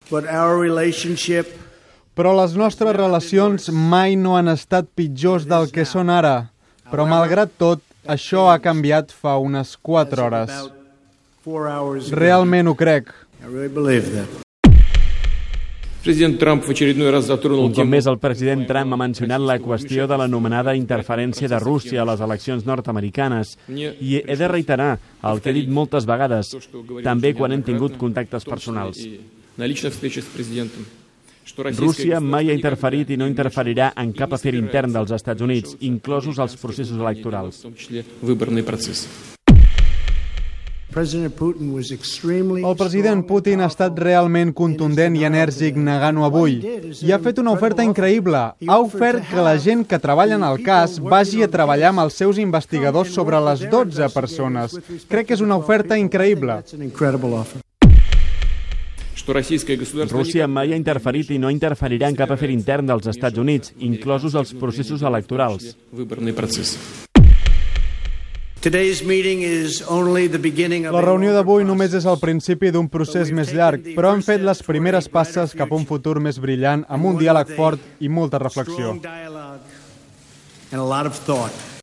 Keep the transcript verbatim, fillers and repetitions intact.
But our relationship Però les nostres relacions mai no han estat pitjors del que són ara. Però, malgrat tot, això ha canviat fa unes quatre hores. Realment ho crec. Un cop més, el president Trump ha mencionat la qüestió de l'anomenada interferència de Rússia a les eleccions nord-americanes i he de reiterar el que he dit moltes vegades, també quan hem tingut contactes personals. Rússia mai ha interferit i no interferirà en cap afer intern dels Estats Units, inclosos els processos electorals. El president Putin ha estat realment contundent i enèrgic negant-ho avui. I ha fet una oferta increïble. Ha ofert que la gent que treballa en el cas vagi a treballar amb els seus investigadors sobre les dotze persones. Crec que és una oferta increïble. Rússia mai ha interferit i no interferirà en cap afer intern dels Estats Units, inclosos els processos electorals. La reunió d'avui només és el principi d'un procés més llarg, però hem fet les primeres passes cap a un futur més brillant amb un diàleg fort i molta reflexió.